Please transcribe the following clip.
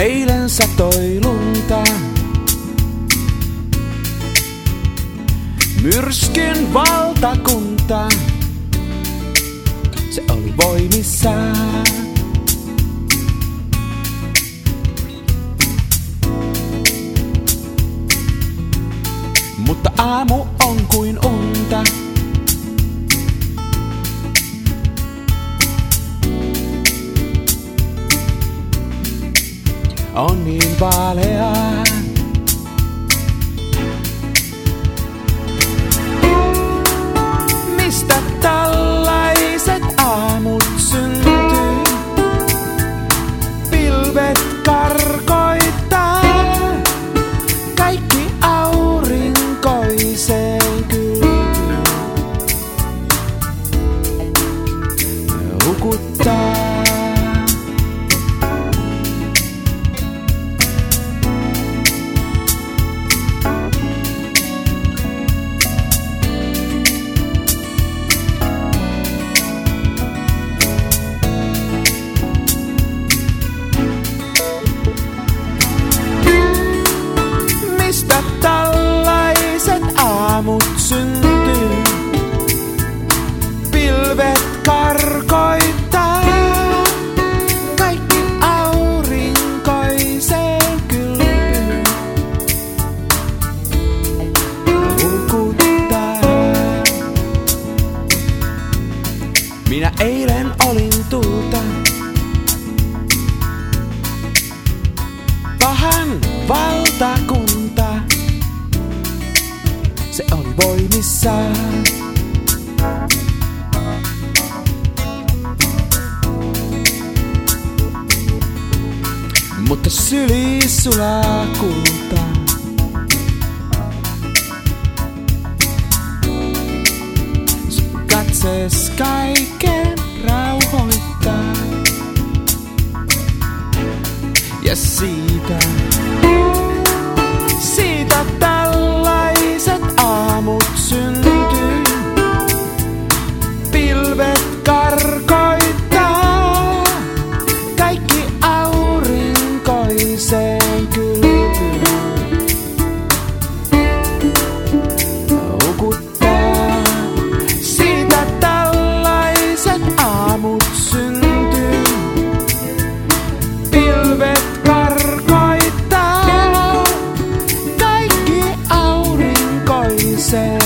eilen satoi lunta. Myrskyn valtakunta, se oli voimissaan. Mutta aamu on kuin unta. On niin vaaleaa. Mistä tällaiset aamut syntyy? Pilvet karkoittaa kaikki aurinkoiseen kylpyyn. Hukuttaa. Aamut syntyy, pilvet karkoittaa kaikki aurinkoiseen kylpyyn. Hukuttaa. Minä eilen olin tulta, pahan valtakunta. Se oli voimissaan. Mutta syli sulaa kulta. Sun katsees kaiken rauhoittaa. Ja siitä tällaiset aamut syntyy. Pilvet karkoittaa kaikki aurinkoiseen kylpyyn. Hukuttaa. Siitä tällaiset aamut syntyy. Pilvet karkoittaa kaikki aurinkoiseen